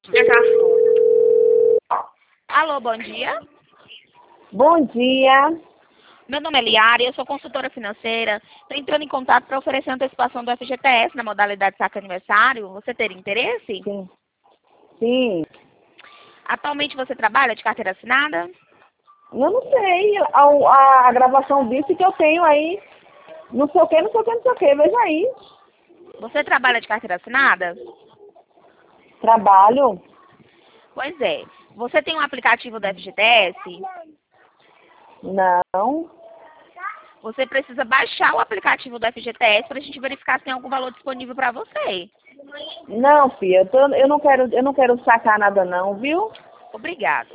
Alô, bom dia. Bom dia. Meu nome é Liara e eu sou consultora financeira. Estou entrando em contato para oferecer antecipação do FGTS na modalidade saque aniversário. Você teria interesse? Sim. Sim. Atualmente você trabalha de carteira assinada? Eu não sei. A gravação disse que eu tenho aí. Não sei o que, não sei o que, não sei o que. Veja aí. Você trabalha de carteira assinada? Trabalho? Pois é. Você tem um aplicativo do FGTS? Não. Você precisa baixar o aplicativo do FGTS para a gente verificar se tem algum valor disponível para você. Não, filha. Eu não quero sacar nada não, viu? Obrigada.